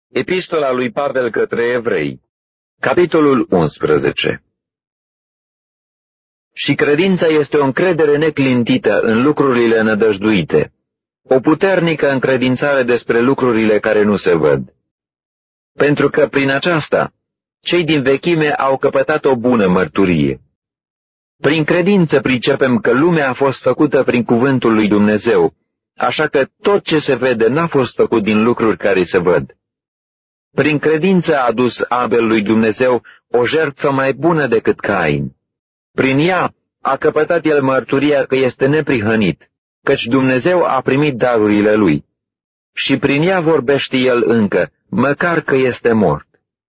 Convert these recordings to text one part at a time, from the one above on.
Epistola lui Pavel către Evrei, capitolul 11. Și credința este o încredere neclintită în lucrurile nădăjduite, o puternică încredințare despre lucrurile care nu se văd. Pentru că prin aceasta, cei din vechime au căpătat o bună mărturie. Prin credință pricepem că lumea a fost făcută prin cuvântul lui Dumnezeu, așa că tot ce se vede n-a fost făcut din lucruri care se văd. Prin credință a adus Abel lui Dumnezeu o jertfă mai bună decât Cain. Prin ea a căpătat el mărturia că este neprihănit, căci Dumnezeu a primit darurile lui. Și prin ea vorbește el încă, măcar că este mort.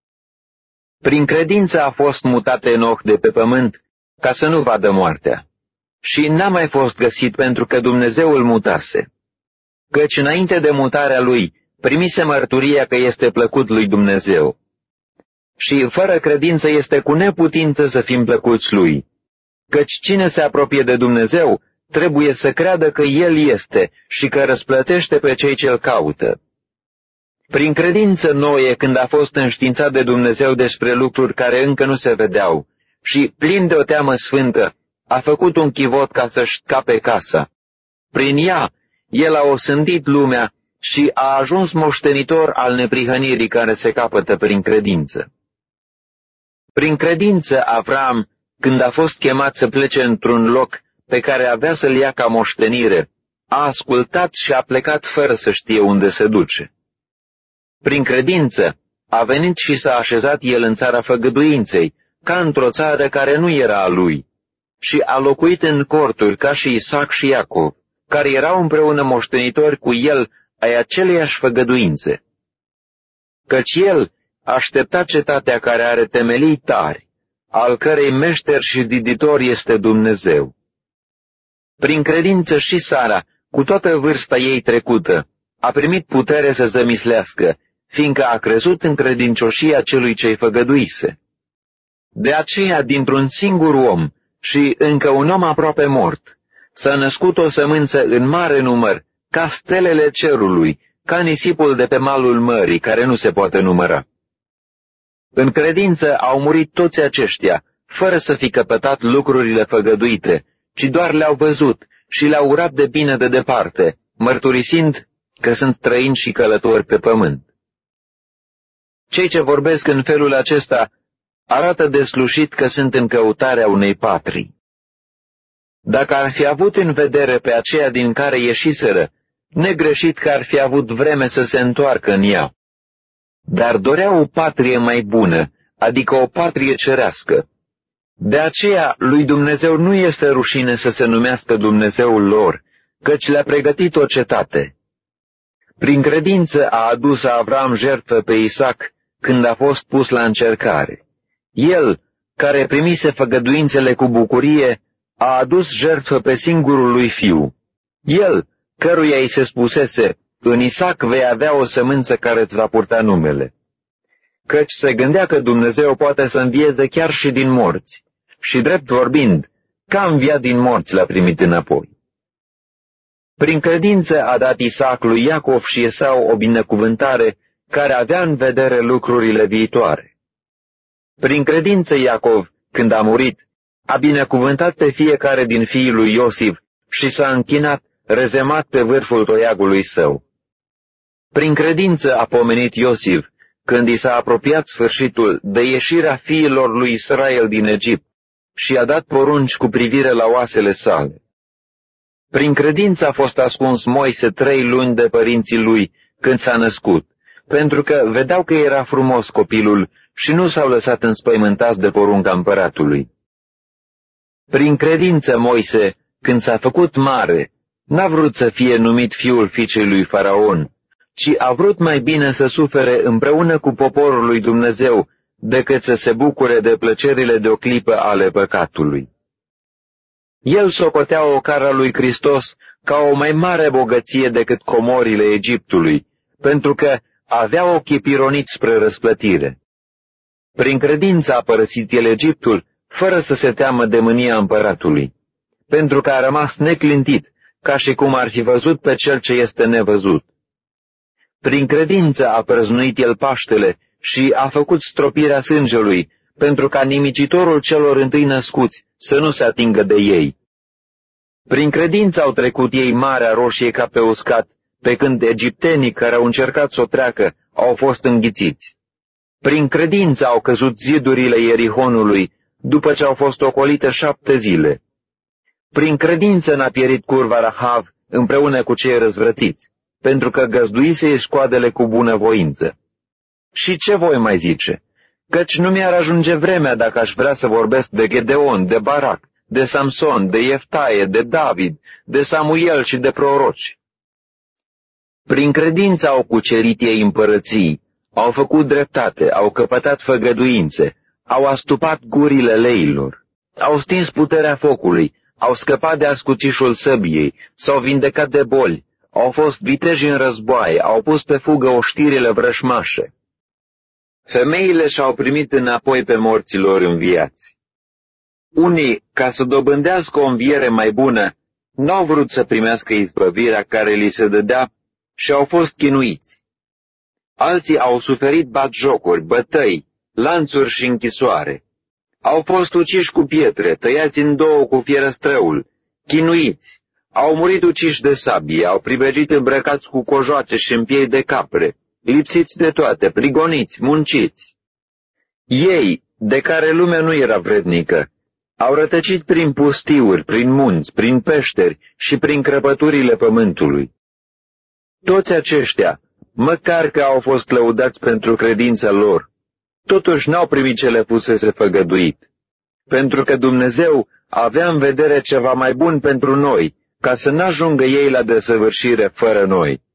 Prin credință a fost mutat Enoch de pe pământ, ca să nu vadă moartea. Și n-a mai fost găsit pentru că Dumnezeu îl mutase. Căci înainte de mutarea lui, primise mărturia că este plăcut lui Dumnezeu. Și fără credință este cu neputință să fim plăcuți lui. Căci cine se apropie de Dumnezeu trebuie să creadă că El este și că răsplătește pe cei ce-L caută. Prin credință Noe, când a fost înștiințat de Dumnezeu despre lucruri care încă nu se vedeau, și plin de o teamă sfântă, a făcut un chivot ca să-și scape casa. Prin ea, el a osândit lumea și a ajuns moștenitor al neprihănirii care se capătă prin credință. Prin credință Avram, când a fost chemat să plece într-un loc pe care avea să-l ia ca moștenire, a ascultat și a plecat fără să știe unde se duce. Prin credință a venit și s-a așezat el în țara făgăduinței, ca într-o țară care nu era a lui, și a locuit în corturi ca și Isaac și Iacov, care erau împreună moștenitori cu el ai aceleiași făgăduințe. Căci el aștepta cetatea care are temelii tari, al cărei meșter și ziditor este Dumnezeu. Prin credință și Sara, cu toată vârsta ei trecută, a primit putere să zămislească, fiindcă a crezut în credincioșia celui ce-i făgăduise. De aceea, dintr-un singur om și încă un om aproape mort, s-a născut o sămânță în mare număr, ca stelele cerului, ca nisipul de pe malul mării, care nu se poate număra. În credință au murit toți aceștia, fără să fi căpătat lucrurile făgăduite, ci doar le-au văzut și le-au urat de bine de departe, mărturisind că sunt străini și călători pe pământ. Cei ce vorbesc în felul acesta arată deslușit că sunt în căutarea unei patrii. Dacă ar fi avut în vedere pe aceea din care ieșiseră, negreșit că ar fi avut vreme să se întoarcă în ea. Dar doreau o patrie mai bună, adică o patrie cerească. De aceea lui Dumnezeu nu este rușine să se numească Dumnezeul lor, căci le-a pregătit o cetate. Prin credință a adus Avram jertfă pe Isaac când a fost pus la încercare. El, care primise făgăduințele cu bucurie, a adus jertfă pe singurul lui fiu. El, căruia îi se spusese, în Isaac vei avea o sămânță care îți va purta numele. Căci se gândea că Dumnezeu poate să învieze chiar și din morți, și drept vorbind, ca înviat din morți l-a primit înapoi. Prin credință a dat Isaac lui Iacov și Esau o binecuvântare care avea în vedere lucrurile viitoare. Prin credință Iacov, când a murit, a binecuvântat pe fiecare din fiii lui Iosif și s-a închinat, rezemat pe vârful toiagului său. Prin credință a pomenit Iosif, când i s-a apropiat sfârșitul de ieșirea fiilor lui Israel din Egipt și a dat porunci cu privire la oasele sale. Prin credință a fost ascuns Moise 3 luni de părinții lui când s-a născut, pentru că vedeau că era frumos copilul și nu s-au lăsat înspăimântați de porunca împăratului. Prin credință Moise, când s-a făcut mare, n-a vrut să fie numit fiul fiicei lui Faraon, ci a vrut mai bine să sufere împreună cu poporul lui Dumnezeu, decât să se bucure de plăcerile de o clipă ale păcatului. El socotea ocara lui Hristos ca o mai mare bogăție decât comorile Egiptului, pentru că avea ochii pironiți spre răsplătire. Prin credință a părăsit el Egiptul, fără să se teamă de mânia împăratului, pentru că a rămas neclintit, ca și cum ar fi văzut pe cel ce este nevăzut. Prin credință a prăznuit el Paștele și a făcut stropirea sângelui, pentru ca nimicitorul celor întâi născuți să nu se atingă de ei. Prin credință au trecut ei Marea Roșie ca pe uscat, pe când egiptenii care au încercat să o treacă au fost înghițiți. Prin credință au căzut zidurile Ierihonului, după ce au fost ocolite 7 zile. Prin credință n-a pierit curva Rahav împreună cu cei răzvrătiți, pentru că găzduise scoadele cu bunăvoință. Și ce voi mai zice? Căci nu mi-ar ajunge vremea dacă aș vrea să vorbesc de Gedeon, de Barac, de Samson, de Ieftaie, de David, de Samuel și de proroci. Prin credință au cucerit ei împărății, au făcut dreptate, au căpătat făgăduințe, au astupat gurile leilor, au stins puterea focului, au scăpat de ascuțișul săbiei, s-au vindecat de boli, au fost viteji în războaie, au pus pe fugă oștirile vrășmașe. Femeile și-au primit înapoi pe morților înviați. Unii, ca să dobândească o înviere mai bună, n-au vrut să primească izbăvirea care li se dădea și au fost chinuiți. Alții au suferit batjocuri, bătăi, lanțuri și închisoare. Au fost uciși cu pietre, tăiați în două cu fierăstrăul, chinuiți, au murit uciși de sabie, au pribegit îmbrăcați cu cojoace și în piei de capre, lipsiți de toate, prigoniți, munciți. Ei, de care lumea nu era vrednică, au rătăcit prin pustiuri, prin munți, prin peșteri și prin crăpăturile pământului. Toți aceștia, măcar că au fost lăudați pentru credința lor, totuși n-au primit ce le fusese făgăduit, pentru că Dumnezeu avea în vedere ceva mai bun pentru noi, ca să n-ajungă ei la desăvârșire fără noi.